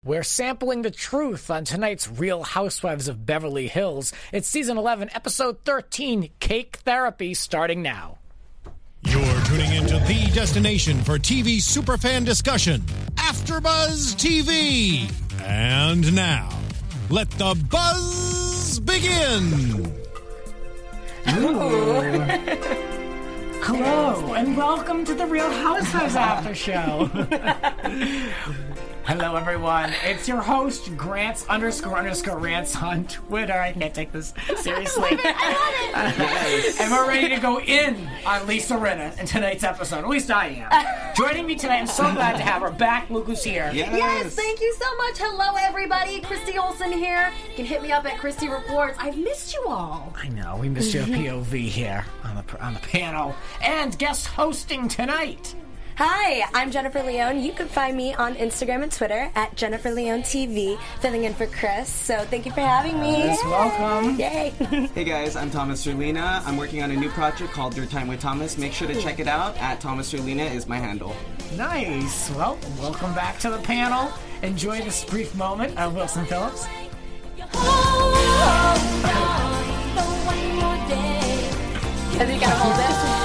We're sampling the truth on tonight's Real Housewives of Beverly Hills. It's Season 11, Episode 13, Cake Therapy, starting now. You're tuning into the destination for TV superfan discussion, AfterBuzz TV. And now, let the buzz begin. Hello, and welcome to the Real Housewives After Show. Hello, everyone. It's your host, Grants__Rants on Twitter. I can't take this seriously. I love it. And we're ready to go in on Lisa Rinna in tonight's episode. At least I am. Joining me tonight, I'm so glad to have her back. Luke is here. Yes, thank you so much. Hello, everybody. Christy Olsen here. You can hit me up at Christy Reports. I've missed you all. I know. We missed your POV here on the panel. And guest hosting tonight. Hi, I'm Jennifer Leone. You can find me on Instagram and Twitter at Jennifer Leone TV, filling in for Chris. So thank you for having me. Yes, welcome. Yay. Hey guys, I'm Thomas Rulina. I'm working on a new project called Your Time with Thomas. Make sure to check it out at Thomas Rulina is my handle. Nice. Well, welcome back to the panel. Enjoy this brief moment of Wilson Phillips. Have you got to hold it?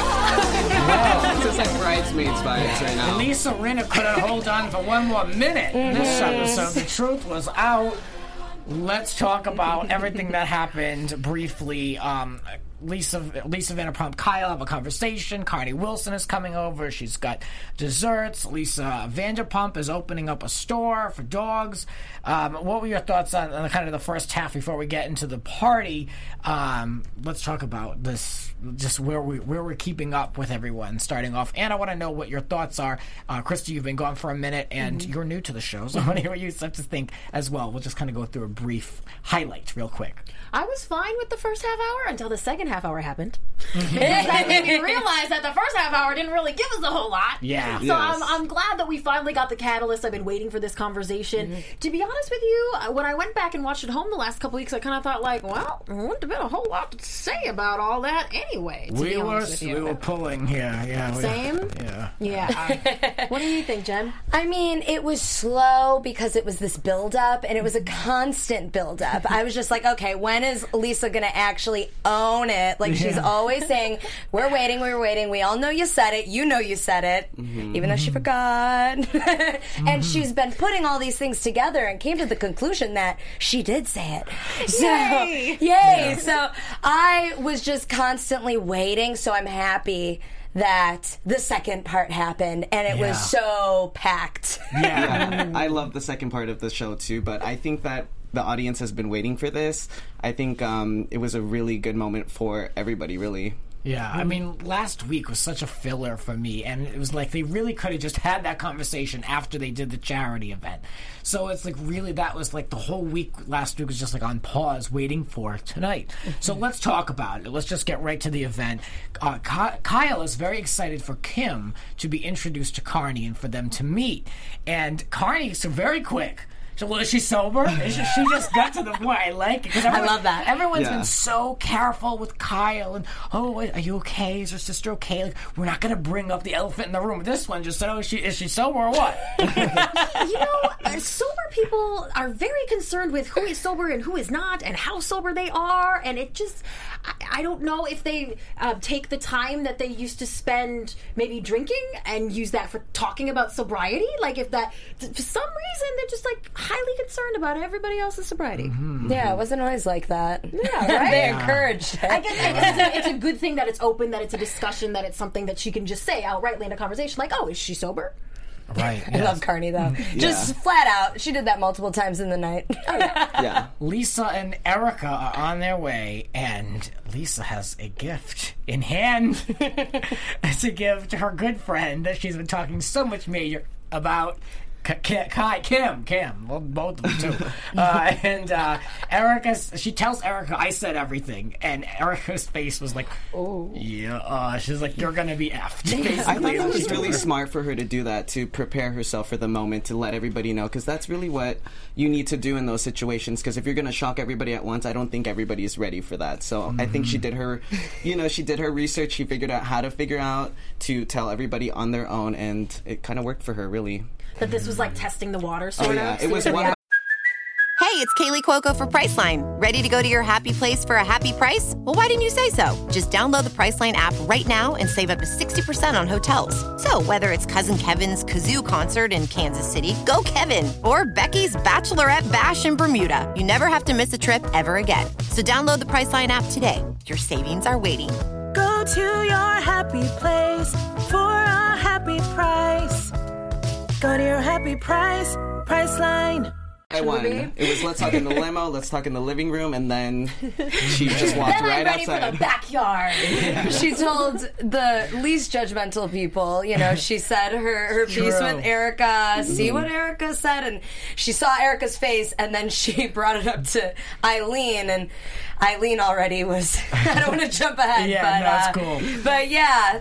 Wow, it's like bridesmaids vibes right now. Lisa Rinna couldn't hold on for one more minute this episode. The truth was out. Let's talk about everything that happened briefly. Lisa Vanderpump, Kyle have a conversation. Carney Wilson is coming over. She's got desserts. Lisa Vanderpump is opening up a store for dogs. What were your thoughts on kind of the first half before we get into the party? Let's talk about this, just where we're keeping up with everyone starting off. And I want to know what your thoughts are. Christy, you've been gone for a minute, and you're new to the show, so I want to hear what you have to think as well. We'll just kind of go through a brief highlight real quick. I was fine with the first half hour until the second half hour happened. That made me realize that the first half hour didn't really give us a whole lot. Yeah. So I'm glad that we finally got the catalyst. I've been waiting for this conversation. To be honest with you, when I went back and watched it home the last couple weeks, I kind of thought like, well, there wouldn't have been a whole lot to say about all that anyway. We were pulling here. Yeah. Same? Yeah. What do you think, Jen? I mean, it was slow because it was this build-up, and it was a constant build-up. I was just like, okay, when is Lisa going to actually own it? Like, she's always saying, we're waiting. We all know you said it. You know you said it, even though she forgot. And she's been putting all these things together and came to the conclusion that she did say it. So, yay! Yeah. So I was just constantly waiting, so I'm happy that the second part happened, and it was so packed. Yeah, I love the second part of the show too, but I think that the audience has been waiting for this. I think it was a really good moment for everybody, really. Yeah, I mean, last week was such a filler for me, and it was like they really could have just had that conversation after they did the charity event. So it's like really that was like the whole week last week was just like on pause waiting for tonight. So let's talk about it. Let's just get right to the event. Kyle is very excited for Kim to be introduced to Carney and for them to meet. And Carney, so very quick. So, well, is she sober? She just got to the point. I like it. Because I love that. Everyone's been so careful with Kyle. And, oh, are you okay? Is her sister okay? Like, we're not going to bring up the elephant in the room. This one just said, oh, is she sober or what? Sober people are very concerned with who is sober and who is not and how sober they are. And it just, I don't know if they take the time that they used to spend maybe drinking and use that for talking about sobriety. Like, if that, for some reason, they're just like highly concerned about everybody else's sobriety. Yeah, it wasn't always like that. Yeah, right? They encouraged it. I guess it's a good thing that it's open, that it's a discussion, that it's something that she can just say outrightly in a conversation, like, oh, is she sober? Right. I love Carney, though. Just flat out. She did that multiple times in the night. Yeah. Lisa and Erica are on their way, and Lisa has a gift in hand. It's a gift to her good friend that she's been talking so much major about. Kim, well, both of them too. And Erica, she tells Erica, I said everything. And Erica's face was like, oh. Yeah. She's like, you're going to be effed. Basically. I thought it was really smart for her to do that, to prepare herself for the moment, to let everybody know, because that's really what you need to do in those situations, because if you're going to shock everybody at once, I don't think everybody's ready for that. So I think she did her research. She figured out how to figure out to tell everybody on their own, and it kind of worked for her, really. that this was like testing the water sort Oh of. yeah, See it was if one. they- Hey, it's Kaylee Cuoco for Priceline. Ready to go to your happy place for a happy price? Well, why didn't you say so? Just download the Priceline app right now and save up to 60% on hotels. So whether it's Cousin Kevin's Kazoo Concert in Kansas City, go Kevin, or Becky's Bachelorette Bash in Bermuda, you never have to miss a trip ever again. So download the Priceline app today. Your savings are waiting. Go to your happy place for a happy price. Go to your happy price, Priceline. I won. It was let's talk in the limo, let's talk in the living room, and then she just walked Then right I'm ready outside. for the backyard. She told the least judgmental people, she said her piece with Erica, see what Erica said, and she saw Erica's face, and then she brought it up to Eileen, and Eileen already was, I don't want to jump ahead, Yeah, but, no, it's cool. But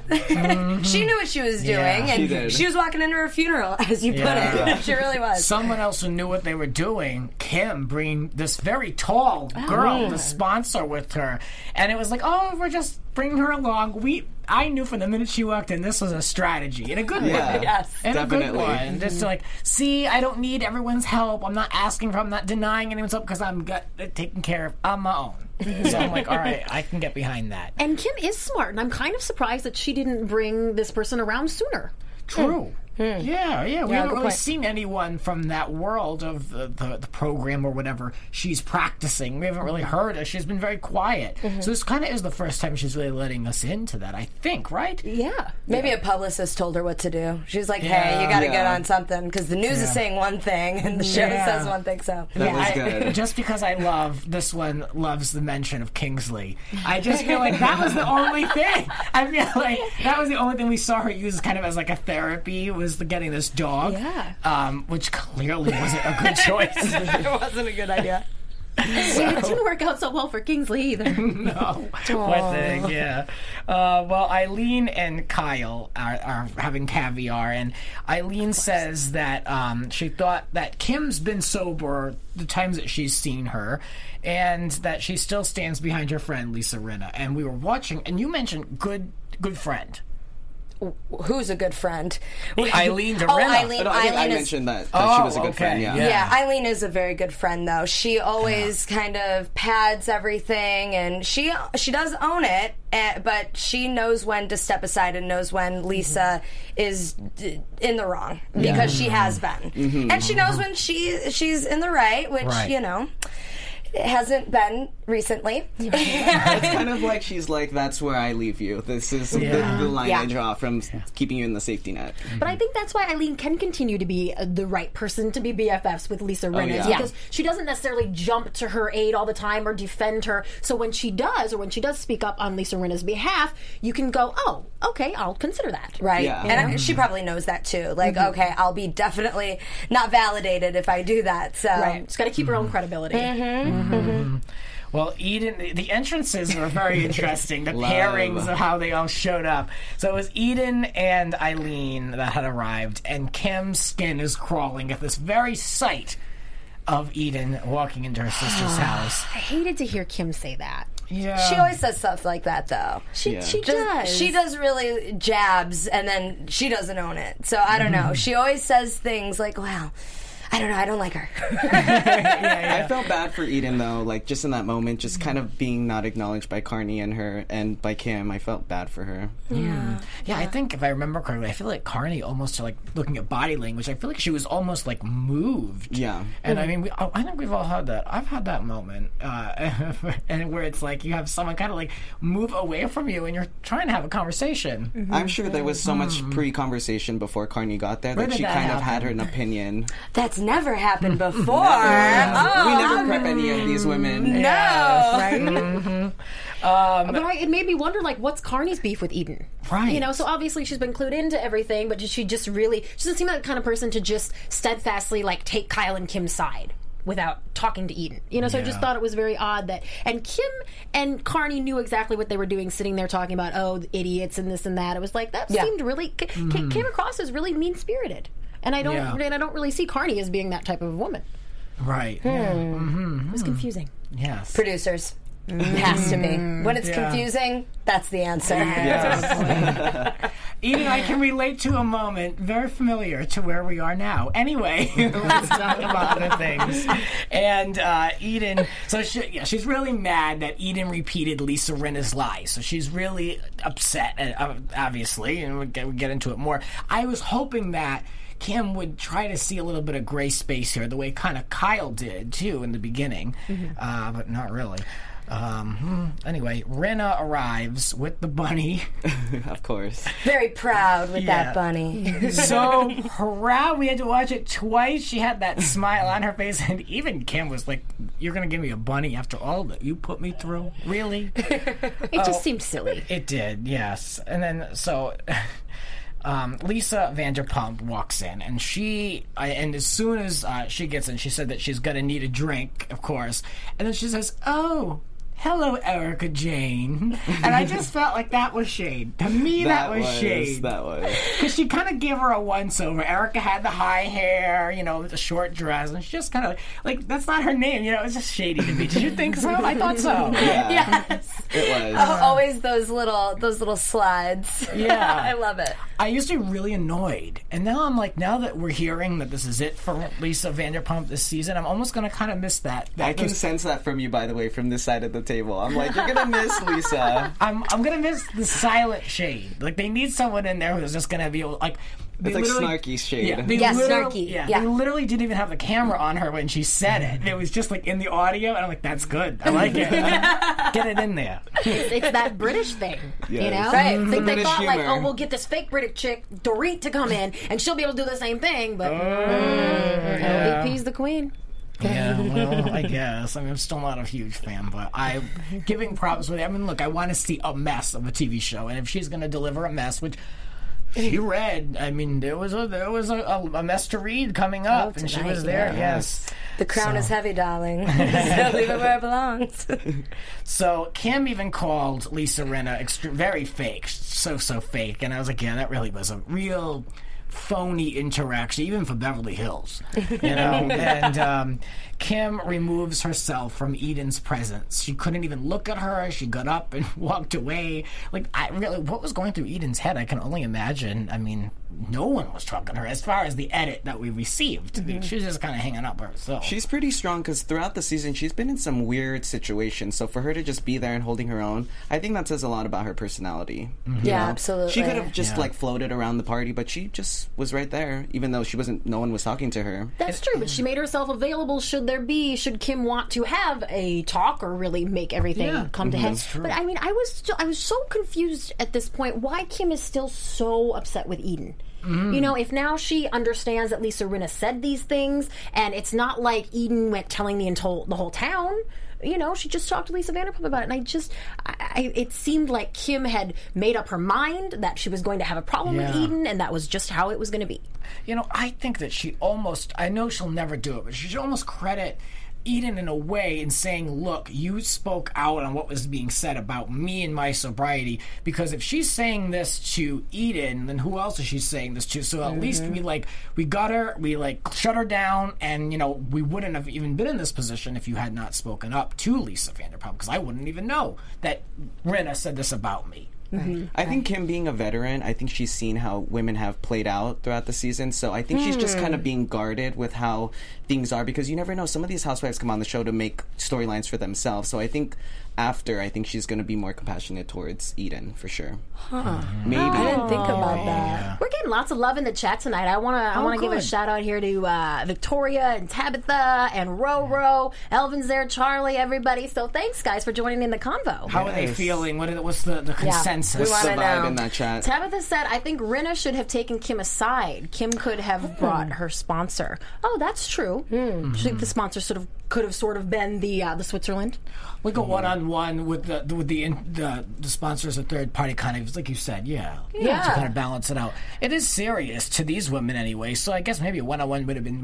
yeah, she knew what she was doing, Yeah, she and did. she was walking into her funeral, as you put Yeah. it. She really was. Someone else who knew what they were doing, Kim, bringing this very tall girl to sponsor with her. And it was like, oh, we're just bringing her along. I knew from the minute she walked in, this was a strategy in a good Yeah. way. Yes. In a Definitely. good one. Just like, see, I don't need everyone's help. I'm not asking for, I'm not denying anyone's help because I'm got it taken care of on my own. So I'm like, all right, I can get behind that. And Kim is smart, and I'm kind of surprised that she didn't bring this person around sooner. True. Yeah. We haven't good really point. seen anyone from that world of the program or whatever she's practicing. We haven't really heard her. She's been very quiet. So this kind of is the first time she's really letting us into that, I think, right? Yeah. Maybe a publicist told her what to do. She's like, Yeah. hey, you got to get Yeah. on something, because the news is saying one thing, and the show Yeah. says one thing, so. That was good. Just because I love this one loves the mention of Kingsley. I just feel like that was the only thing. I feel like that was the only thing we saw her use kind of as like a therapy was the getting this dog. Yeah. Which clearly wasn't a good choice. It wasn't a good idea. It didn't work out so well for Kingsley either. No, poor thing, yeah. Well, Eileen and Kyle are having caviar, and Eileen says that she thought that Kim's been sober the times that she's seen her, and that she still stands behind her friend Lisa Rinna. And we were watching, and you mentioned good friend. Who's a good friend? Eileen Oh, Dorena. Eileen. But I think I Eileen is. mentioned that she was a good okay, friend. Yeah. yeah. Yeah, Eileen is a very good friend, though. She always kind of pads everything, and she does own it, but she knows when to step aside and knows when Lisa is in the wrong, because she has been, and she knows when she's in the right, which Right. It hasn't been recently. It's kind of like she's like, that's where I leave you. This is the line Yeah. I draw from keeping you in the safety net. But I think that's why Eileen can continue to be the right person to be BFFs with Lisa Rinna. yeah. Because she doesn't necessarily jump to her aid all the time or defend her. So when she does, or when she does speak up on Lisa Rinna's behalf, you can go, oh, okay, I'll consider that. Right. Yeah. And she probably knows that too. Like, okay, I'll be definitely not validated if I do that. So Right. She's got to keep her own credibility. Well, Eden, the entrances were very interesting. The Love. pairings of how they all showed up. So it was Eden and Eileen that had arrived, and Kim's skin is crawling at this very sight of Eden walking into her sister's house. I hated to hear Kim say that. Yeah. she always says stuff like that, though. She Just- does. She does really jabs, and then she doesn't own it. So I don't know. She always says things like, well, I don't know, I don't like her. I felt bad for Eden though, like just in that moment, just kind of being not acknowledged by Carney and her and by Kim. I felt bad for her. Yeah, I think if I remember correctly, I feel like Carney almost, like, looking at body language, I feel like she was almost, like, moved. Yeah. And I mean, I think we've all had that. I've had that moment, and where it's like you have someone kind of like move away from you, and you're trying to have a conversation. I'm sure there was so much pre-conversation before Carney got there Where that did she that kind of had happen? an opinion. That's never happened before. We never prep any of these women. No. But it made me wonder, like, what's Carney's beef with Eden? Right. You know, so obviously she's been clued into everything, but she just really, she doesn't seem like the kind of person to just steadfastly, like, take Kyle and Kim's side without talking to Eden. You know, so I just thought it was very odd that, and Kim and Carney knew exactly what they were doing, sitting there talking about, oh, the idiots and this and that. It was like, that seemed really, came across as really mean-spirited. And I don't really see Carney as being that type of woman. Right. It was confusing. Yes. Producers. It has to be. When it's confusing, that's the answer. Eden, I can relate to a moment very familiar to where we are now. Anyway, let's talk about other things. And Eden, so she's really mad that Eden repeated Lisa Rinna's lie. So she's really upset, obviously, and we'll get into it more. I was hoping that Kim would try to see a little bit of gray space here, the way kind of Kyle did, too, in the beginning, but not really. Anyway, Rinna arrives with the bunny. Of course. Very proud with that bunny. So proud. We had to watch it twice. She had that smile on her face, and even Kim was like, "You're going to give me a bunny after all that you put me through? Really?" It just seemed silly. It did, yes. And then, so... Lisa Vanderpump walks in, and and as soon as she gets in, she said that she's going to need a drink, of course. And then she says, "Oh, hello, Erica Jane." And I just felt like that was shade. To me, that was shade. That was. Because she kind of gave her a once-over. Erica had the high hair, the short dress, and she just kind of, like, that's not her name, it was just shady to me. Did you think so? I thought so. Yeah. Yes. It was. Always those little slides. Yeah. I love it. I used to be really annoyed, and now I'm like, now that we're hearing that this is it for Lisa Vanderpump this season, I'm almost going to kind of miss that. I can sense that from you, by the way, from this side of the table. I'm like, you're going to miss Lisa. I'm going to miss the silent shade. Like, they need someone in there who's just going to be able, like... It's like snarky shade. Yeah, snarky. Yeah, Yeah. They literally didn't even have the camera on her when she said it. It was just like in the audio, and I'm like, that's good. I like it. Get it in there. It's that British thing, Yes. Right? The They British thought, like, humor. oh, we'll get this fake British chick, Dorit, to come in, and she'll be able to do the same thing, but LVP's the queen. Yeah, well, I guess. I mean, I'm still not a huge fan, but I'm giving props with it. I mean, look, I want to see a mess of a TV show, and if she's going to deliver a mess, which... She read. I mean, there was a mess to read coming up, and she was there. Yes, The crown is heavy, darling. So leave it where it belongs. So Kim even called Lisa Rinna very fake, so fake, and I was like, yeah, that really was a real phony interaction, even for Beverly Hills, And Kim removes herself from Eden's presence. She couldn't even look at her. She got up and walked away. Like, what was going through Eden's head? I can only imagine. I mean, no one was talking to her as far as the edit that we received. She was just kind of hanging up by herself. She's pretty strong because throughout the season, she's been in some weird situations. So for her to just be there and holding her own, I think that says a lot about her personality. Yeah, absolutely. She could have just like floated around the party, but she just was right there, even though no one was talking to her. That's true, but she made herself available should Kim want to have a talk or really make everything come to head. But I mean, I was so confused at this point why Kim is still so upset with Eden. If now she understands that Lisa Rinna said these things, and it's not like Eden went telling the whole town. She just talked to Lisa Vanderpump about it, and it seemed like Kim had made up her mind that she was going to have a problem with Eden, and that was just how it was going to be. I think that I know she'll never do it, but she should almost credit Eden in a way in saying, look, you spoke out on what was being said about me and my sobriety, because if she's saying this to Eden, then who else is she saying this to? So at least we got her, we shut her down, and we wouldn't have even been in this position if you had not spoken up to Lisa Vanderpump, because I wouldn't even know that Rinna said this about me. I think Kim being a veteran, I think she's seen how women have played out throughout the season. So I think she's just kind of being guarded with how things are, because you never know. Some of these housewives come on the show to make storylines for themselves. So I think she's going to be more compassionate towards Eden for sure. Maybe. I didn't think about that. We're getting lots of love in the chat tonight. I want to give a shout out here to Victoria and Tabitha and Roro, Elvin's there, Charlie, everybody. So thanks, guys, for joining in the convo. How are they feeling? What's the consensus? We What's the wanna vibe know. in that chat? Tabitha said, I think Rinna should have taken Kim aside. Kim could have brought her sponsor. Oh, that's true. Do you think the sponsor could have been the Switzerland? Like a one-on-one with the sponsors, a third party, kind of like you said, to kind of balance it out. It is serious to these women anyway, so I guess maybe a one-on-one would have been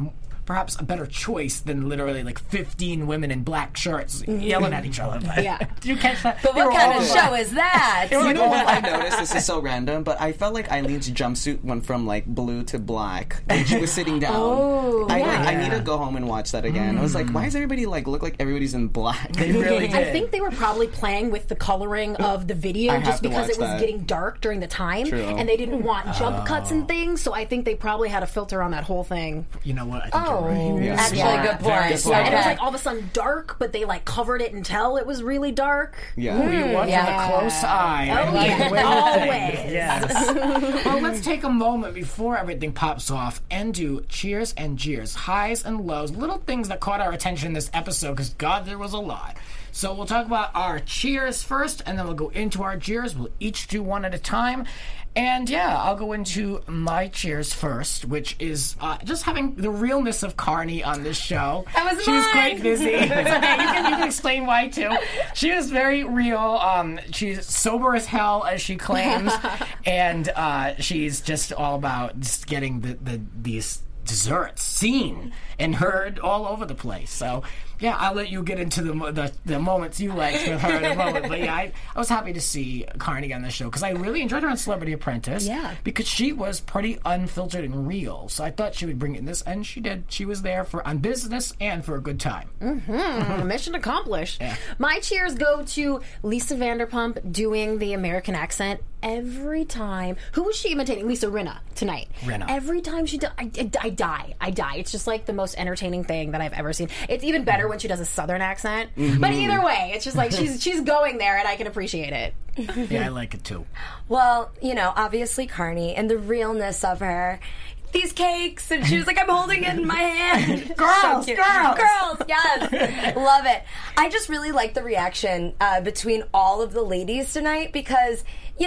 perhaps a better choice than literally like 15 women in black shirts yelling at each other. Yeah. Did you catch that? But what kind of show is that? You know what I noticed? This is so random, but I felt like Eileen's jumpsuit went from like blue to black, and she was sitting down. I need to go home and watch that again. I was like, why does everybody like look like everydy's in black? They really did. I think they were probably playing with the coloring of the video just because it was that. getting dark during the time, True. and they didn't want jump cuts and things. So I think they probably had a filter on that whole thing. You know what? I think you're right. Yeah. Actually, good Very point. good point. And it was like all of a sudden dark, but they like covered it until it was really dark. You watch with a close eye. Oh, yeah. Always. Yes. Well, let's take a moment before everything pops off and do cheers and jeers, highs and lows, little things that caught our attention in this episode, because God, there was a lot. So we'll talk about our cheers first, and then we'll go into our jeers. We'll each do one at a time. And yeah, I'll go into my cheers first, which is just having the realness of Carney on this show. That was She was mine. quite busy. It's okay. You can explain why too. She was very real. She's sober as hell, as she claims, and she's just all about just getting these desserts seen and heard all over the place. So yeah, I'll let you get into the moments you liked with her in a moment. But yeah, I was happy to see Carney on the show because I really enjoyed her on Celebrity Apprentice. Yeah. Because she was pretty unfiltered and real. So I thought she would bring in this, and she did. She was there on business and for a good time. Mission accomplished. Yeah. My cheers go to Lisa Vanderpump doing the American accent every time. Who was she imitating? Lisa Rinna tonight. Rinna. Every time she does, I die. It's just like the most entertaining thing that I've ever seen. It's even better when she does a Southern accent. But either way, it's just like she's going there, and I can appreciate it. Yeah, I like it too. Well, obviously Carney and the realness of her. These cakes, and she was like, I'm holding it in my hand. Girls, So cute. girls. Yes. Love it. I just really like the reaction between all of the ladies tonight because,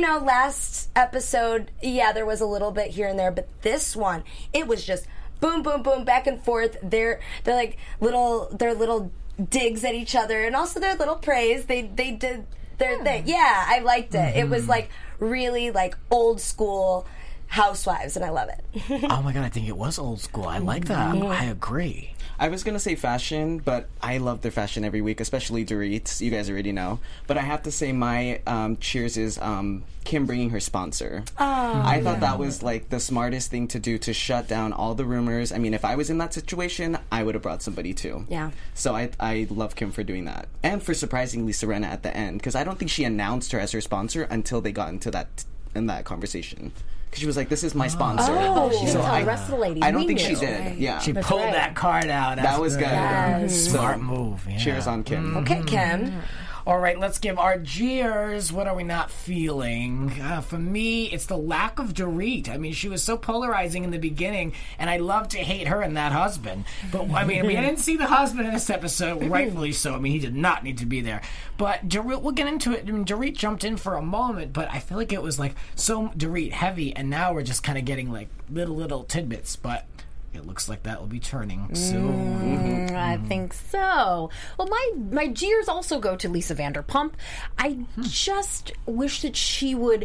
last episode, there was a little bit here and there, but this one, it was just boom, boom, boom, back and forth. They're like little digs at each other, and also their little praise. They did their thing. Yeah, I liked it. It was like really like old school Housewives, and I love it. Oh my God, I think it was old school. I like that. I agree. I was going to say fashion, but I love their fashion every week, especially Dorit's. You guys already know. But I have to say my cheers is Kim bringing her sponsor. I thought that was like the smartest thing to do to shut down all the rumors. I mean, if I was in that situation, I would have brought somebody too. Yeah. So I love Kim for doing that. And for surprising Lisa Rinna at the end, because I don't think she announced her as her sponsor until they got into that conversation. Because she was like, this is my sponsor. Oh, she didn't tell I- the rest of the ladies. I don't We think she knew. did. Yeah. She pulled right. that card out. That was good. Yes. Smart move. Yeah. Cheers on Kim. Okay, Kim. All right, let's give our jeers. What are we not feeling? For me, it's the lack of Dorit. I mean, she was so polarizing in the beginning, and I love to hate her and that husband. But, I mean, we didn't see the husband in this episode, rightfully so. I mean, he did not need to be there. But Dorit, we'll get into it. I mean, Dorit jumped in for a moment, but I feel like it was, like, so Dorit heavy, and now we're just kind of getting, like, little tidbits. But it looks like that will be turning soon. I think so. Well, my jeers also go to Lisa Vanderpump. I just wish that she would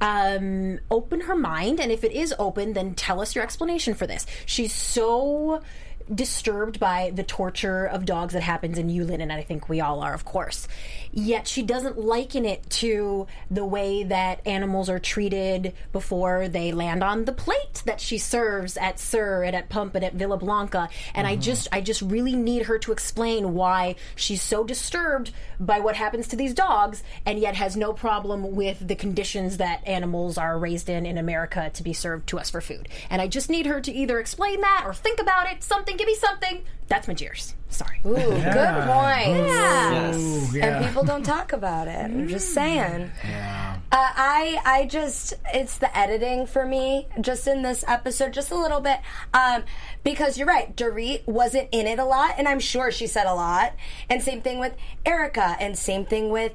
open her mind, and if it is open, then tell us your explanation for this. She's so disturbed by the torture of dogs that happens in Yulin, and I think we all are, of course. Yet she doesn't liken it to the way that animals are treated before they land on the plate that she serves at Sir and at Pump and at Villa Blanca. And I just really need her to explain why she's so disturbed by what happens to these dogs and yet has no problem with the conditions that animals are raised in America to be served to us for food. And I just need her to either explain that or think about it. Something, give me something. That's my jeers. Sorry. Ooh, good point. Yes. And people don't talk about it. I'm just saying. Yeah. I just, it's the editing for me, just in this episode, just a little bit. Because you're right, Dorit wasn't in it a lot, and I'm sure she said a lot. And same thing with Erica, and same thing with,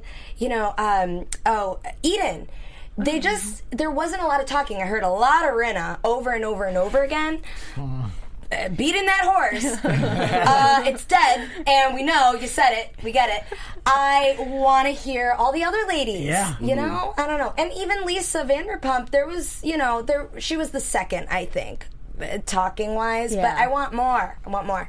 Eden. They just, there wasn't a lot of talking. I heard a lot of Rinna over and over and over again. Beating that horse. It's dead, and we know, you said it, we get it. I want to hear all the other ladies. Yeah. I don't know. And even Lisa Vanderpump, there was, she was the second, I think. talking wise, but I want more.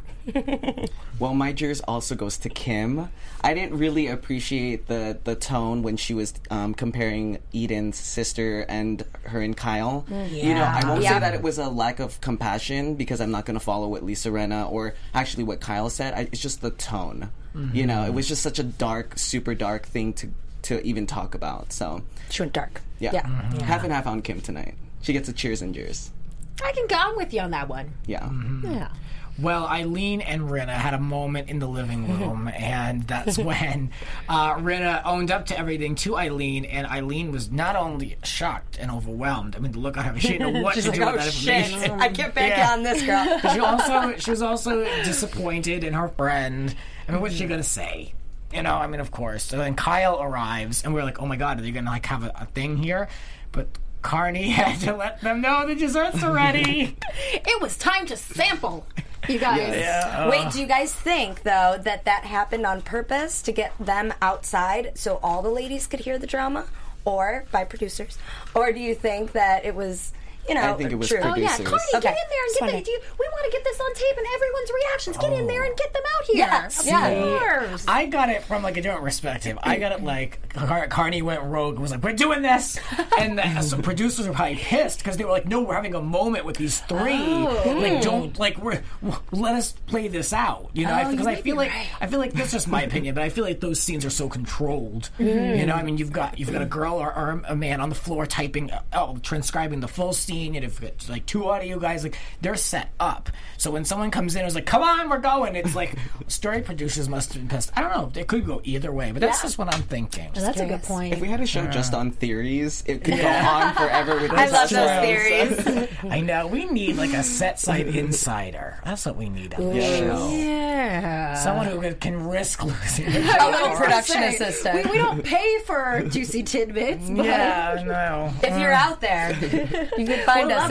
Well, my jurors also goes to Kim. I didn't really appreciate the tone when she was comparing Eden's sister and her and Kyle. You know, I won't say that it was a lack of compassion, because I'm not going to follow what Lisa Rinna or actually what Kyle said. It's just the tone. You know, it was just such a dark, super dark thing to even talk about. So She went dark. yeah. Half and half on Kim tonight. She gets a cheers and jers. I can go with you on that one. Yeah. Yeah. Well, Eileen and Rinna had a moment in the living room, and that's when Rinna owned up to everything to Eileen, and Eileen was not only shocked and overwhelmed. I mean, the look on her, she didn't know what to do with that information. I can't back on this girl. She was also disappointed in her friend. I mean, what's she gonna say? You know, I mean, of course. So then Kyle arrives, and we're like, oh my god, are they gonna like have a thing here? But Carney had to let them know the desserts are ready. It was time to sample, you guys. Wait, do you guys think, though, that happened on purpose to get them outside so all the ladies could hear the drama? Or by producers? Or do you think that it was, you know, I think it was true? producers. Oh yeah, Carney, Okay. get in there and Just get wondering. we want to get this on tape and everyone's reactions. Get in there and get them out here. Yes. Of course. I got it from like a different perspective. I got it like Carney went rogue and was like, "We're doing this," and some producers were probably pissed because they were like, "No, we're having a moment with these three. Like, don't like let us play this out." You know, because I feel like that's just my opinion, but I feel like those scenes are so controlled. You know, I mean, you've got a girl or a man on the floor typing, transcribing the full scene, and if it's like two audio guys, like they're set up. So when someone comes in and is like, "Come on, we're going," it's like story producers must have been pissed. I don't know. It could go either way, but that's just what I'm thinking. That's a good point. If we had a show just on theories, it could go on forever with I this love show. those theories. I know. We need like a set side insider. That's what we need on the show. Yeah. Someone who can risk losing. A little production Say, assistant. we don't pay for juicy tidbits, but Yeah, no. If you're out there, you can find us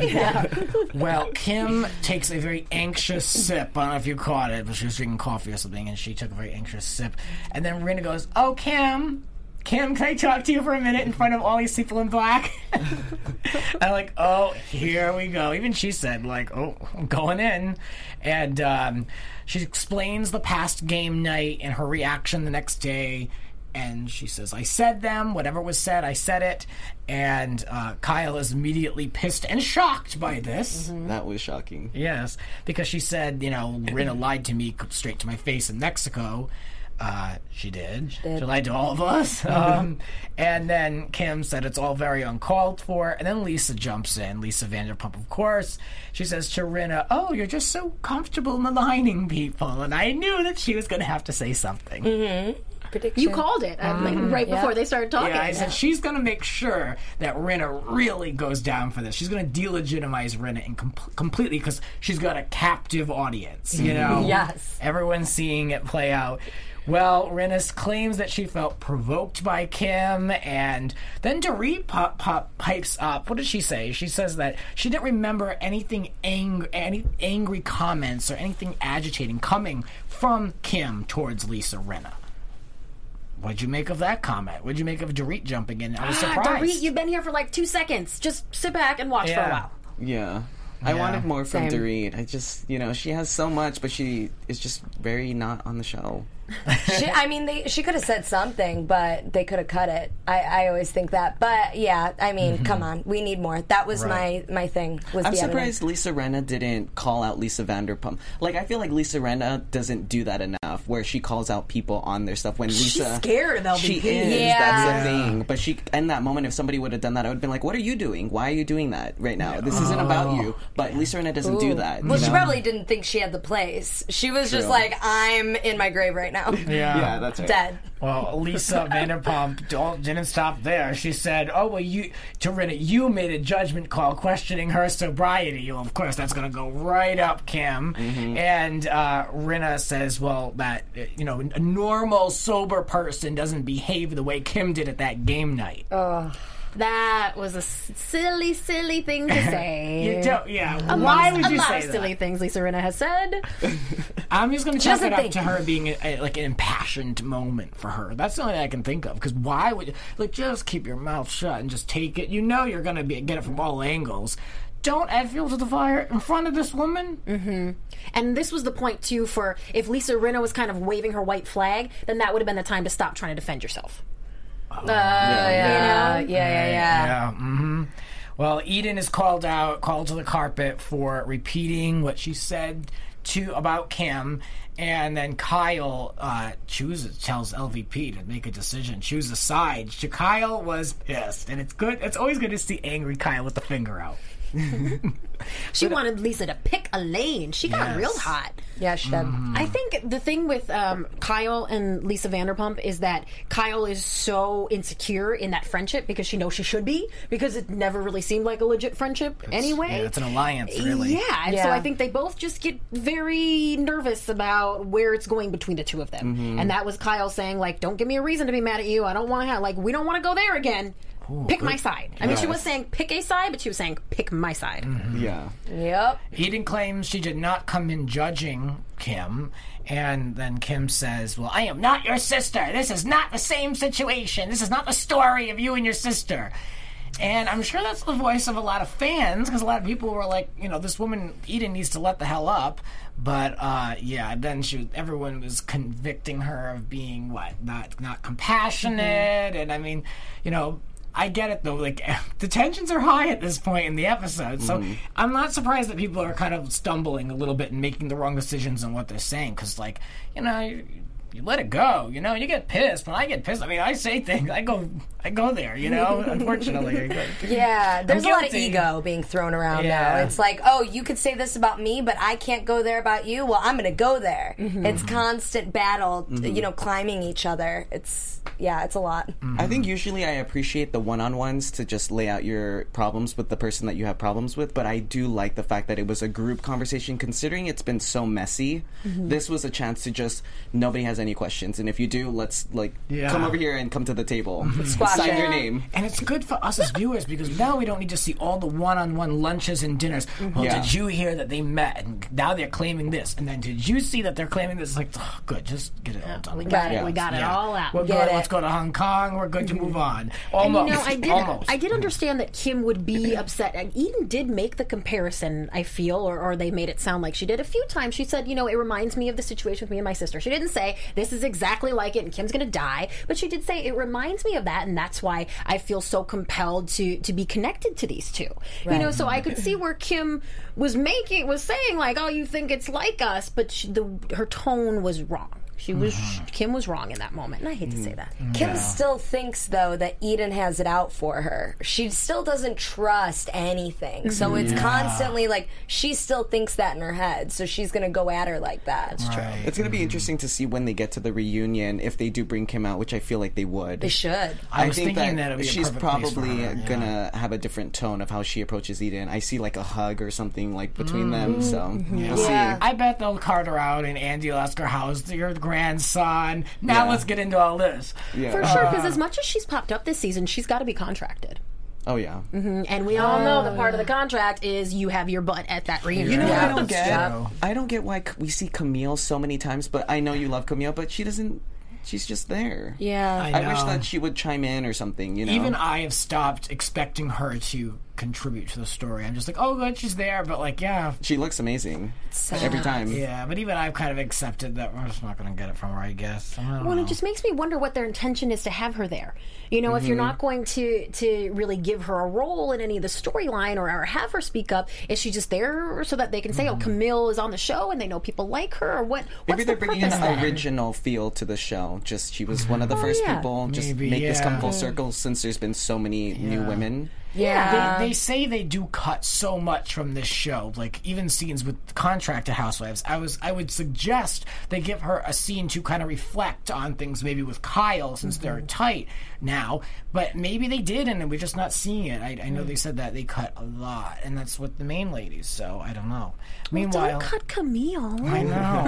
at. Well, Kim takes a very anxious sip. I don't know if you caught it, but she was drinking coffee or something, and she took a very anxious sip. And then Rinna goes, "Oh, Kim, can I talk to you for a minute in front of all these people in black?" I'm like, oh, here we go. Even she said, like, oh, I'm going in. And she explains the past game night and her reaction the next day. And she says, I said them. Whatever was said, I said it. And Kyle is immediately pissed and shocked by this. That was shocking. Yes, because she said, you know, Rinna lied to me straight to my face in Mexico. She did. She lied to all of us. And then Kim said it's all very uncalled for. And then Lisa jumps in. Lisa Vanderpump, of course. She says to Rinna, oh, you're just so comfortable maligning people. And I knew that she was going to have to say something. Prediction. you called it like right before they started talking. Yeah, I said she's going to make sure that Rinna really goes down for this. She's going to delegitimize Rinna and completely because she's got a captive audience, you know? Yes. Everyone's seeing it play out. Well, Rinna claims that she felt provoked by Kim, and then Dorit pipes up. What did she say? She says that she didn't remember anything any angry comments or anything agitating coming from Kim towards Lisa Rinna. What'd you make of that comment? What'd you make of Dorit jumping in? I was surprised. Dorit, you've been here for like 2 seconds. Just sit back and watch for a while. Yeah. I wanted more from Same. Dorit. I just, you know, she has so much, but she is just very not on the show. She could have said something, but they could have cut it. I always think that. But yeah, I mean, come on, we need more. That was my thing. Was I'm the surprised Lisa Rinna didn't call out Lisa Vanderpump. Like, I feel like Lisa Rinna doesn't do that enough, where she calls out people on their stuff. When Lisa, scared of LVP. she is. Yeah. That's the thing. But she, in that moment, if somebody would have done that, I would have been like, "What are you doing? Why are you doing that right now? This isn't about you." But Lisa Rinna doesn't do that. Well, you she know? probably didn't think she had the place. She was just True. like, I'm in my grave right now. Yeah, that's right. Dead. Well, Lisa Vanderpump didn't stop there. She said, "Oh, well, to Rinna, you made a judgment call questioning her sobriety." Well, of course, that's going to go right up Kim. And Rinna says, "Well, that a normal sober person doesn't behave the way Kim did at that game night." That was a silly, silly thing to say. You don't, yeah. Why would you a lot say of that? silly things Lisa Rinna has said. I'm just going to chalk doesn't it up think- to her being like an impassioned moment for her. That's the only thing I can think of. Because why would just keep your mouth shut and just take it? You know you're going to get it from all angles. don't add fuel to the fire in front of this woman. Mm-hmm. And this was the point, too, for if Lisa Rinna was kind of waving her white flag, then that would have been the time to stop trying to defend yourself. Yeah. Mm-hmm. Well, Eden is called to the carpet for repeating what she said about Kim, and then Kyle tells LVP to make a decision, choose a side. Kyle was pissed, and it's good. It's always good to see angry Kyle with the finger out. She wanted Lisa to pick a lane. She got real hot. Yeah, she did. I think the thing with Kyle and Lisa Vanderpump is that Kyle is so insecure in that friendship because she knows she should be, because it never really seemed like a legit friendship anyway. Yeah, it's an alliance, really. Yeah, and so I think they both just get very nervous about where it's going between the two of them. Mm-hmm. And that was Kyle saying, like, don't give me a reason to be mad at you. I don't want to have, like, we don't want to go there again. Pick my side. I mean, she was saying pick a side, but she was saying pick my side. Mm-hmm. Yeah. Yep. Eden claims she did not come in judging Kim, and then Kim says, well, I am not your sister. This is not the same situation. This is not the story of you and your sister. And I'm sure that's the voice of a lot of fans, because a lot of people were like, this woman, Eden, needs to let the hell up. But, then everyone was convicting her of being, not compassionate. And, I mean, I get it, though. Like, the tensions are high at this point in the episode, so I'm not surprised that people are kind of stumbling a little bit and making the wrong decisions on what they're saying, because, you let it go, you get pissed. When I get pissed, I mean, I say things, I go there, unfortunately. Yeah, there's a lot of guilty. ego being thrown around now. It's like, oh, you could say this about me, but I can't go there about you. Well, I'm going to go there. Mm-hmm. It's constant battle, climbing each other. It's a lot. Mm-hmm. I think usually I appreciate the one-on-ones to just lay out your problems with the person that you have problems with, but I do like the fact that it was a group conversation. Considering it's been so messy, this was a chance to just, nobody has any questions, and if you do, let's come over here and come to the table. Sign your name. And it's good for us as viewers, because now we don't need to see all the one-on-one lunches and dinners. Well, did you hear that they met, and now they're claiming this, and then did you see that they're claiming this? It's like, good, just get it all done. We got it. We got it all out. We're good. Let's go to Hong Kong. We're good to move on. Almost. And, Almost. I did understand that Kim would be upset. And Eden did make the comparison, I feel, or they made it sound like she did a few times. She said, it reminds me of the situation with me and my sister. She didn't say, this is exactly like it and Kim's going to die, but she did say, it reminds me of that, and that's why I feel so compelled to be connected to these two. Right. So I could see where Kim was saying, like, oh, you think it's like us, but her tone was wrong. Kim was wrong in that moment, and I hate to say that. Kim still thinks, though, that Eden has it out for her. She still doesn't trust anything. So it's constantly like, she still thinks that in her head, so she's going to go at her like that. That's true. It's going to be interesting to see when they get to the reunion, if they do bring Kim out, which I feel like they would. They should. I was think thinking that it'd be a she's perfect place for probably her, going to have a different tone of how she approaches Eden. I see like a hug or something between them, so we'll see. I bet they'll cart her out, and Andy will ask her, how's your grandson? Now let's get into all this. Yeah. For sure, because as much as she's popped up this season, she's got to be contracted. Oh, yeah. And we all know that part of the contract is you have your butt at that reunion. You know what I don't that's get? true. I don't get why we see Camille so many times, but I know you love Camille, but she doesn't... She's just there. Yeah. I wish that she would chime in or something, Even I have stopped expecting her to contribute to the story. I'm just like, oh, good, she's there, but She looks amazing every time. Yeah, but even I've kind of accepted that we're just not going to get it from her, I guess. I don't know. It just makes me wonder what their intention is to have her there. If you're not going to really give her a role in any of the storyline or have her speak up, is she just there so that they can say, oh, Camille is on the show and they know people like her? Or what's Maybe they're the bringing purpose an then? original feel to the show. Just she was one of the first people. Just Maybe, make this come yeah. full circle since there's been so many new women. Yeah. They say they do cut so much from this show, even scenes with contracted housewives. I would suggest they give her a scene to kind of reflect on things, maybe with Kyle, since they're tight now. But maybe they did, and we're just not seeing it. I know they said that they cut a lot, and that's with the main ladies. So I don't know. Meanwhile, Don't cut Camille. I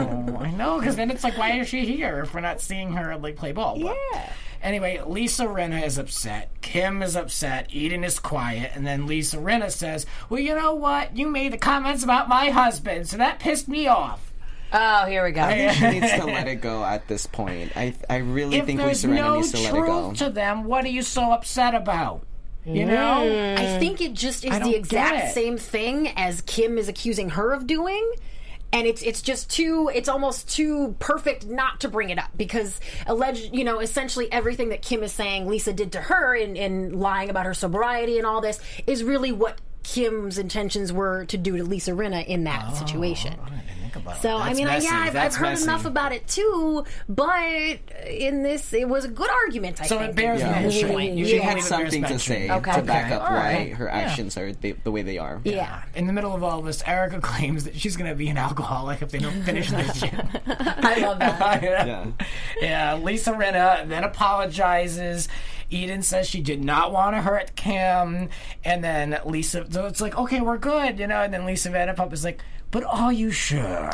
know, because then it's like, why is she here if we're not seeing her play ball? But anyway, Lisa Rinna is upset. Kim is upset. Eden is quiet, and then Lisa Rinna says, "Well, you know what? You made the comments about my husband, so that pissed me off." Oh, here we go. I think she needs to let it go at this point. I really think Lisa Rinna needs to let it go. If there's no truth to them, what are you so upset about? You know? I think it just is I don't the get exact it. same thing as Kim is accusing her of doing. And it's just it's almost too perfect not to bring it up because essentially everything that Kim is saying Lisa did to her in lying about her sobriety and all this is really what Kim's intentions were to do to Lisa Rinna in that situation. I didn't think about So, it. I That's mean, messy. I've That's heard messy. enough about it too, but in this, it was a good argument, I So think. it bears mentioning. She had something to say to back up All why right. her actions are the way they are. Yeah. In the middle of all this, Erica claims that she's going to be an alcoholic if they don't finish this shit. I love that. Yeah. Lisa Rinna then apologizes. Eden says she did not want to hurt Kim, and then Lisa. So it's like, okay, we're good, and then Lisa Vanderpump is like, but are you sure?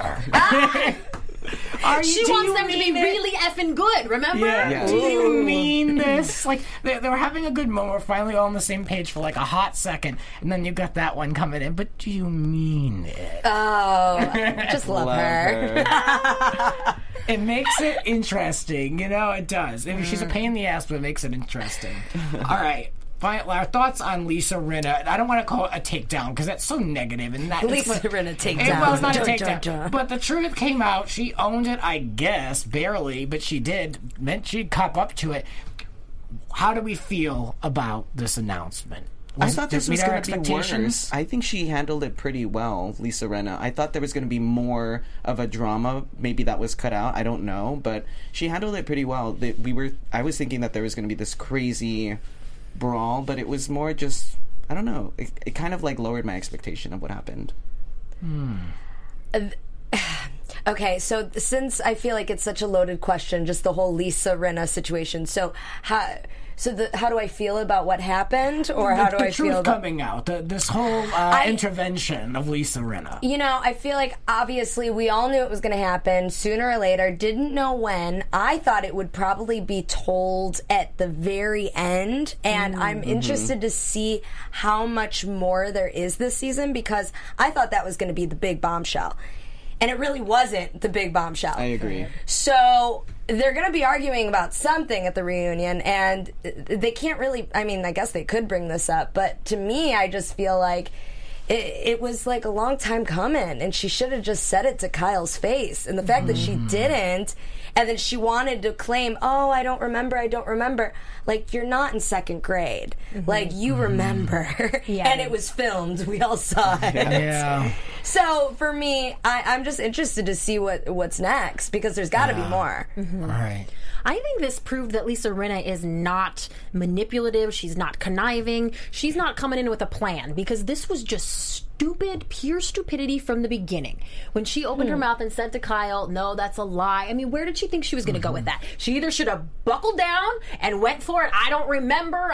She wants them to be really effing good, remember? Yeah. Do you mean this? Like, they were having a good moment. We're finally all on the same page for like a hot second, and then you got that one coming in. But do you mean it? Oh, just love her. It makes it interesting, it does. I mean, she's a pain in the ass, but it makes it interesting. All right. Our thoughts on Lisa Rinna. I don't want to call it a takedown because that's so negative. And that Lisa Rinna takedown. It was not a takedown. But the truth came out. She owned it, I guess, barely, but she did. Meant she'd cop up to it. How do we feel about this announcement? I thought this was going to be worse. worse. I think she handled it pretty well, Lisa Rinna. I thought there was going to be more of a drama. Maybe that was cut out. I don't know, but she handled it pretty well. I was thinking that there was going to be this crazy brawl, but it was more just, I don't know. It kind of like lowered my expectation of what happened. Okay, so since I feel like it's such a loaded question, just the whole Lisa Rinna situation. So how do I feel about what happened, or how do I feel about coming out? This whole intervention of Lisa Rinna. I feel like obviously we all knew it was going to happen sooner or later. Didn't know when. I thought it would probably be told at the very end, and I'm interested to see how much more there is this season because I thought that was going to be the big bombshell. And it really wasn't the big bombshell. I agree. So they're going to be arguing about something at the reunion, and they can't really, I guess they could bring this up, but to me, I just feel like it was like a long time coming, and she should have just said it to Kyle's face. And the fact that she didn't, and then she wanted to claim, oh, I don't remember. Like, you're not in second grade. Like, you remember. And it was filmed. We all saw it. Yeah. So, for me, I'm just interested to see what's next, because there's got to be more. All right. I think this proved that Lisa Rinna is not manipulative. She's not conniving. She's not coming in with a plan, because this was just pure stupidity from the beginning. When she opened her mouth and said to Kyle, no, that's a lie. I mean, where did she think she was going to go with that? She either should have buckled down and went for it, I don't remember,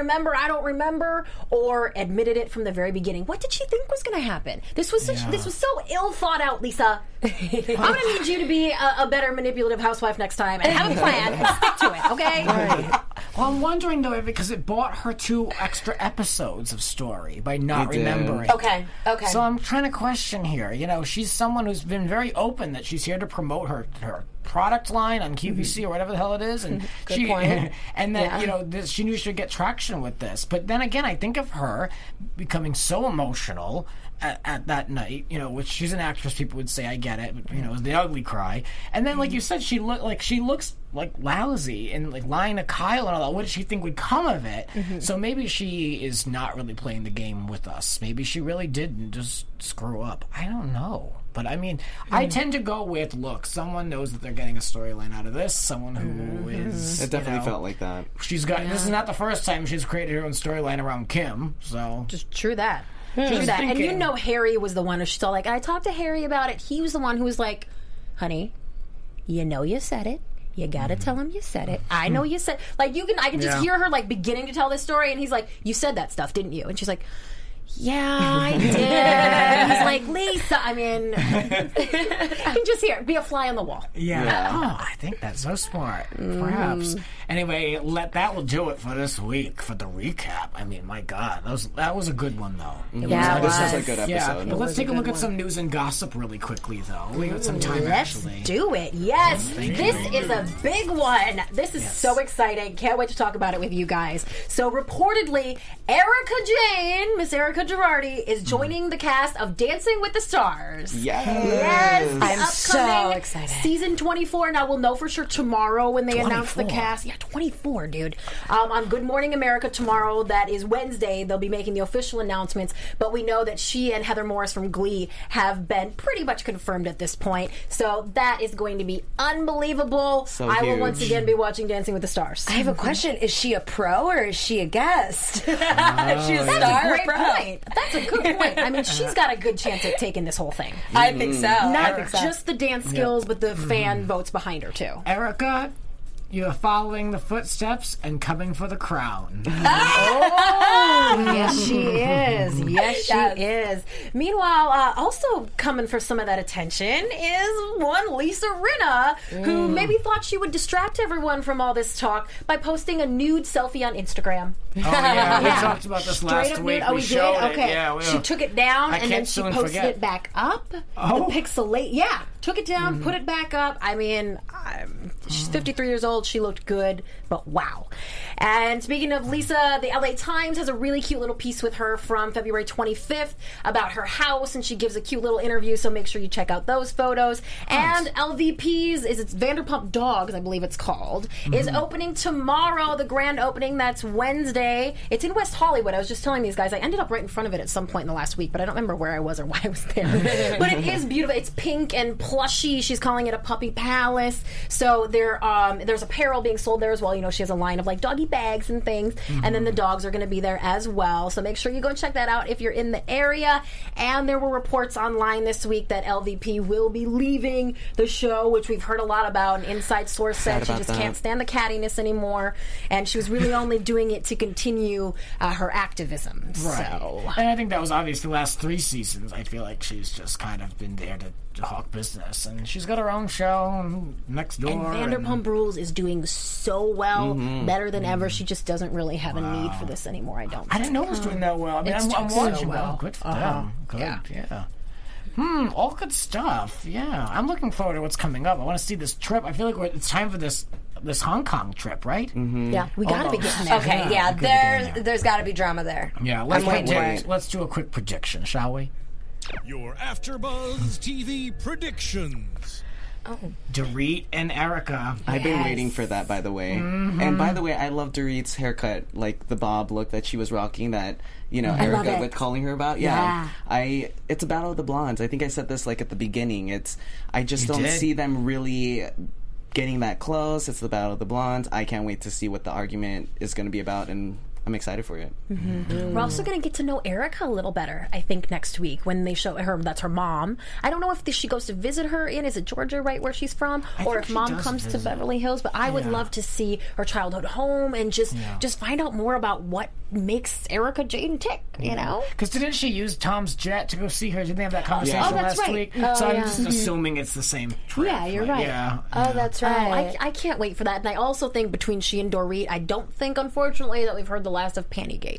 or admitted it from the very beginning. What did she think was going to happen? This was so ill thought out, Lisa. I'm going to need you to be a better manipulative housewife next time and have a plan and stick to it, okay? Right. Well, I'm wondering, though, because it bought her 2 extra episodes of story by not remembering. Okay. So I'm trying to question here. She's someone who's been very open that she's here to promote her product line on QVC or whatever the hell it is, and Good point. and that she knew she would get traction with this. But then again, I think of her becoming so emotional at that night, which she's an actress, people would say, I get it, but, it was the ugly cry. And then, like you said, she looks like lousy and like lying to Kyle and all that. What did she think would come of it? So maybe she is not really playing the game with us. Maybe she really did just screw up. I don't know. But I mean, I tend to go with, look, someone knows that they're getting a storyline out of this. Someone who is, It definitely felt like that. She's got. This is not the first time she's created her own storyline around Kim. So Just true that. Just And thinking. Harry was the one who still I talked to Harry about it. He was the one who was like, honey, you said it. You gotta tell him you said it. I know you said, I can just hear her beginning to tell this story, and he's like, you said that stuff, didn't you? And she's like, yeah, I did. He's like, Lisa, I mean, just here, be a fly on the wall. Yeah. Oh, I think that's so smart. Perhaps. Anyway, that will do it for this week for the recap. I mean, my God, that was a good one though. Yeah, This was a good episode. Yeah, but let's take a look at some news and gossip really quickly though. We got some time Let's actually. do it. Yes, this is a big one. This is so exciting. Can't wait to talk about it with you guys. So reportedly, Erica Jane, Miss Erica Girardi, is joining the cast of Dancing with the Stars. Yes, the I'm so upcoming excited. Season 24. Now we'll know for sure tomorrow when they announce the 24. cast. Yeah, 24, dude. On Good Morning America tomorrow, that is Wednesday, they'll be making the official announcements. But we know that she and Heather Morris from Glee have been pretty much confirmed at this point. So that is going to be unbelievable. So I will huge. once again be watching Dancing with the Stars. I have a question. Is she a pro or is she a guest? Is she a That's star a or great pro? point. That's a good point. I mean, she's got a good chance at taking this whole thing. I think so. I Not think so. just the dance skills, but the fan votes behind her, too. Erica, you're following the footsteps and coming for the crown. Yes, she is. Yes, she is. Meanwhile, also coming for some of that attention is one Lisa Rinna, who maybe thought she would distract everyone from all this talk by posting a nude selfie on Instagram. Oh yeah, we talked about this Straight last up week. nude. Oh, we showed did? Okay. it. Yeah, she took it down I and then can't she soon posted forget. it back up. Oh. The pixelate. Yeah. Took it down, put it back up. I mean, she's 53 years old. She looked good, but wow. And speaking of Lisa, the LA Times has a really cute little piece with her from February 25th about her house, and she gives a cute little interview, so make sure you check out those photos. And LVP's, it's Vanderpump Dogs, I believe it's called, is opening tomorrow, the grand opening. That's Wednesday. It's in West Hollywood. I was just telling these guys, I ended up right in front of it at some point in the last week, but I don't remember where I was or why I was there. But it is beautiful. It's pink and plushy. She's calling it a puppy palace. So there's apparel being sold there as well. You know, she has a line of like doggy bags and things. And then the dogs are going to be there as well. So make sure you go and check that out if you're in the area. And there were reports online this week that LVP will be leaving the show, which we've heard a lot about. An inside source said she about just that. can't stand the cattiness anymore. And she was really only doing it to continue her activism. Right. So. And I think that was obvious the last 3 seasons. I feel like she's just kind of been there to hawk business. And she's got her own show next door. And Vanderpump Rules is doing so well, better than ever. She just doesn't really have a need for this anymore, I don't I didn't know it was doing that well. I mean, It's I'm doing so watching well. well. Good for them. Good, yeah. All good stuff. Yeah. I'm looking forward to what's coming up. I want to see this trip. I feel like it's time for this Hong Kong trip, right? Yeah, we gotta be getting there. Okay, yeah, there's got to be drama there. Yeah, let's do a quick prediction, shall we? Your AfterBuzz TV predictions. Dorit and Erica. I've been waiting for that, by the way. And by the way, I love Dorit's haircut, like the bob look that she was rocking that, you know, love Erica it. was calling her about. Yeah. It's a battle of the blondes. I think I said this like at the beginning. I just don't did? see them really getting that close. It's the battle of the blondes. I can't wait to see what the argument is going to be about, and I'm excited for it. We're also going to get to know Erica a little better, I think, next week when they show her. That's her mom. I don't know if she goes to visit her is it Georgia, right where she's from? Or think if she mom does comes to visit. Beverly Hills. But I would love to see her childhood home and just find out more about what makes Erica Jane tick, you know? Because didn't she use Tom's jet to go see her? Didn't they have that conversation Oh, that's last right. week? Oh, So I'm yeah. just assuming it's the same trip. Yeah, you're Like, right. Yeah. Oh, that's right. I can't wait for that. And I also think between she and Dorit, I don't think, unfortunately, that we've heard the last of Pantygate.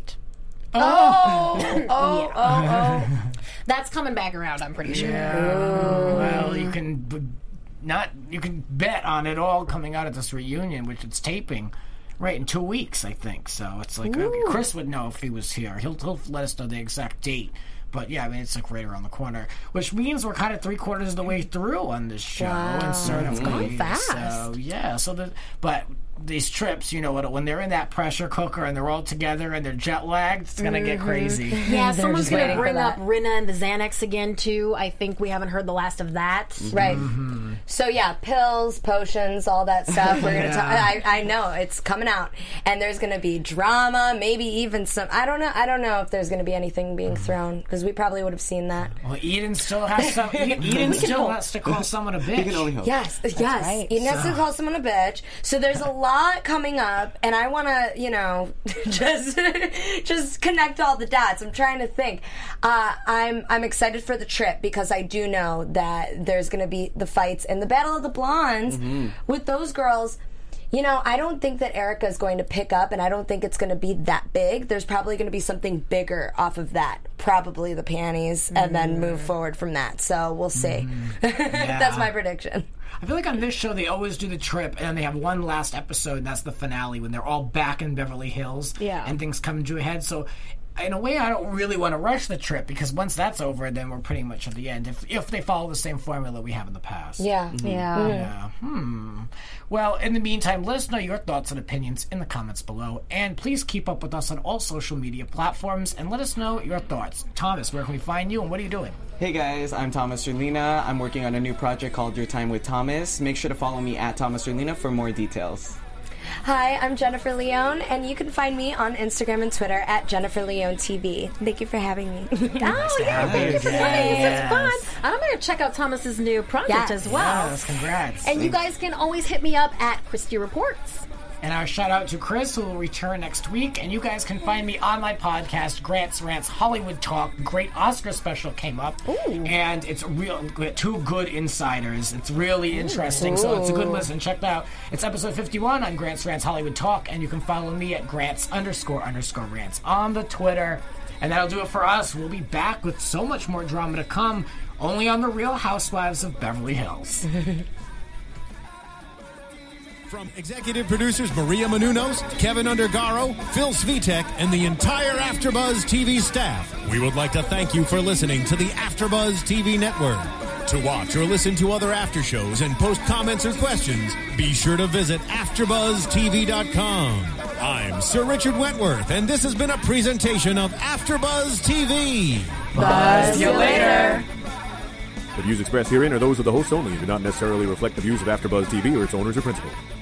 That's coming back around, I'm pretty sure. Well, you can bet on it all coming out at this reunion, which it's taping right in 2 weeks, I think. So it's like Chris would know if he was here. He'll let us know the exact date. But yeah, I mean, it's like right around the corner, which means we're kind of 3/4 of the way through on this show. And sort of going fast. So yeah, but these trips, you know, when they're in that pressure cooker and they're all together and they're jet lagged, it's gonna get crazy. Yeah, someone's just going to waiting for bring up that. Rinna and the Xanax again, too. I think we haven't heard the last of that. Right. So yeah, pills, potions, all that stuff. We're gonna talk. I know it's coming out, and there's gonna be drama, maybe even some. I don't know if there's gonna be anything being thrown because we probably would have seen that. Well, Eden still has some. Eden still has to call someone a bitch. You can only hope. Yes. right. Eden has to call someone a bitch. So there's a lot lot coming up, and I want to, you know, just connect all the dots. I'm trying to think. I'm excited for the trip because I do know that there's going to be the fights and the Battle of the Blondes with those girls. You know, I don't think that Erica is going to pick up, and I don't think it's going to be that big. There's probably going to be something bigger off of that. Probably the panties, and then move forward from that. So we'll see. That's my prediction. I feel like on this show they always do the trip, and then they have one last episode, and that's the finale when they're all back in Beverly Hills, and things come to a head. So in a way, I don't really want to rush the trip, because once that's over, then we're pretty much at the end, if they follow the same formula we have in the past. Well, in the meantime, let us know your thoughts and opinions in the comments below, and please keep up with us on all social media platforms, and let us know your thoughts. Thomas, where can we find you, and what are you doing? Hey guys, I'm Thomas Urlina. I'm working on a new project called Your Time with Thomas. Make sure to follow me at Thomas Urlina for more details. Hi, I'm Jennifer Leone, and you can find me on Instagram and Twitter at Jennifer Leone TV. Thank you for having me. Thank you for coming. It's fun. I'm going to check out Thomas's new project as well. Yes, congrats. And you guys can always hit me up at Christy Reports. And our shout out to Chris, who will return next week. And you guys can find me on my podcast, Grant's Rants Hollywood Talk. Great Oscar special came up. And it's real, two good insiders. It's really interesting. So it's a good listen. Check it out. It's episode 51 on Grant's Rants Hollywood Talk. And you can follow me at Grants__rants on the Twitter. And that'll do it for us. We'll be back with so much more drama to come, only on The Real Housewives of Beverly Hills. From executive producers Maria Menounos, Kevin Undergaro, Phil Svitek, and the entire AfterBuzz TV staff, we would like to thank you for listening to the AfterBuzz TV network. To watch or listen to other after shows and post comments or questions, be sure to visit AfterBuzzTV.com. I'm Sir Richard Wentworth, and this has been a presentation of AfterBuzz TV. Buzz you later. The views expressed herein are those of the hosts only and do not necessarily reflect the views of AfterBuzz TV or its owners or principals.